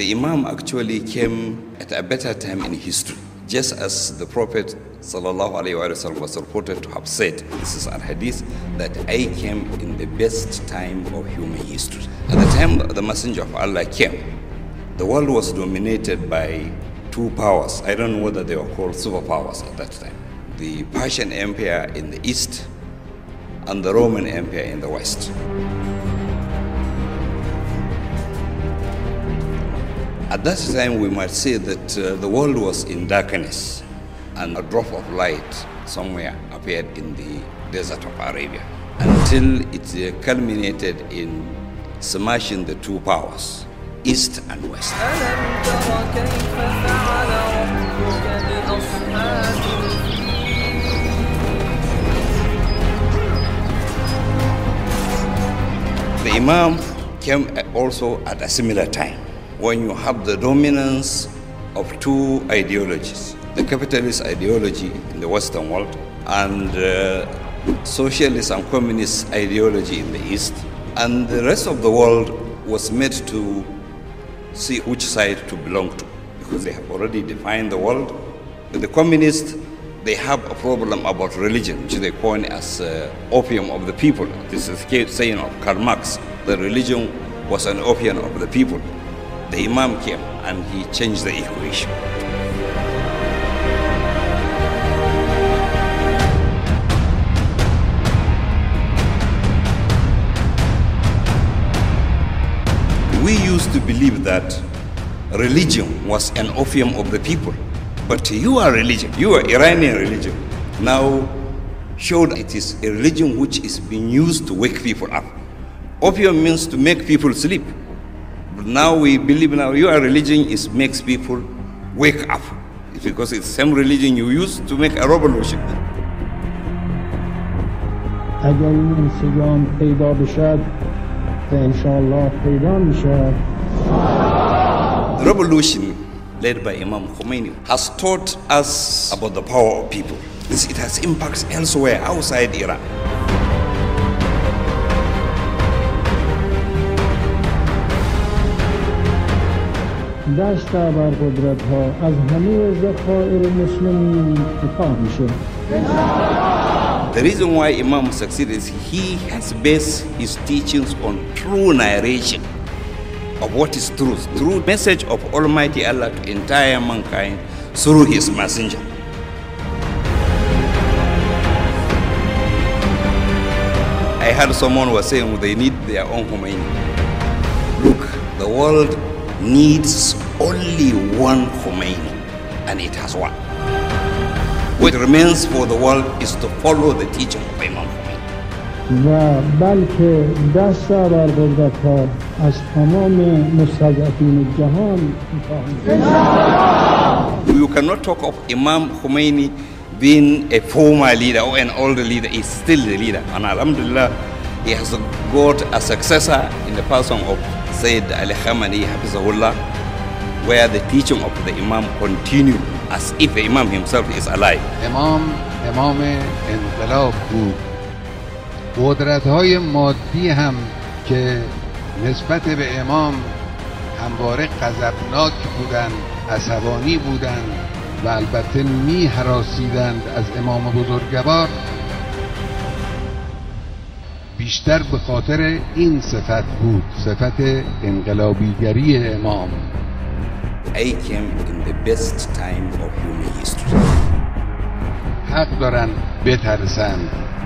The Imam actually came at a better time in history, just as the Prophet ﷺ was reported to have said, this is al hadith, that I came in the best time of human history. At the time the Messenger of Allah came, the world was dominated by two powers. I don't know whether they were called superpowers at that time. The Persian Empire in the east and the Roman Empire in the west. At that time, we might say that the world was in darkness, and a drop of light somewhere appeared in the desert of Arabia, until it culminated in smashing the two powers, east and west. The Imam came also at a similar time, when you have the dominance of two ideologies, the capitalist ideology in the Western world and socialist and communist ideology in the East, and the rest of the world was made to see which side to belong to, because they have already defined the world. The communists, they have a problem about religion, which they coin as opium of the people. This is the saying of Karl Marx. The religion was an opium of the people. The Imam came and he changed the equation. We used to believe that religion was an opium of the people. But your religion, your Iranian religion, now showed it is a religion which is being used to wake people up. Opium means to make people sleep. But now we believe now your religion makes people wake up. It's because it's the same religion you use to make a revolution. اگر این انسجام پیدا بشد انشاءالله پیدا میشد. The revolution led by Imam Khomeini has taught us about the power of people. It has impacts elsewhere outside Iran. دست بر قدرت ها از همه ذخایر مسلمین کوتاه میشه. The reason why Imam succeeded is he has based his teachings on true narration of what is truth, true message of Almighty Allah to entire mankind through his messenger. I heard someone was saying they need their own Khomeini. Look, the world needs only one Khomeini, and it has one. What remains for the world is to follow the teaching of Imam Khomeini. و بلکه دست بر قدرت ها از تمام مستضعفین جهان You cannot talk of Imam Khomeini being a former leader or an older leader. He's still the leader, and alhamdulillah he has got a successor in the person of Sayyid Ali Khamenei Hafizahullah, where the teaching of the Imam continue as if the Imam himself is alive. امام انقلاب بود. قدرت‌های مادی هم که نسبت به امام همواره غضبناک بودند، عصبانی بودند و البته می‌هراسیدند از امام بزرگوار، بیشتر به خاطر این صفت بود، صفت انقلابیگری امام. I came in the best time of human history. حق دارن بترسند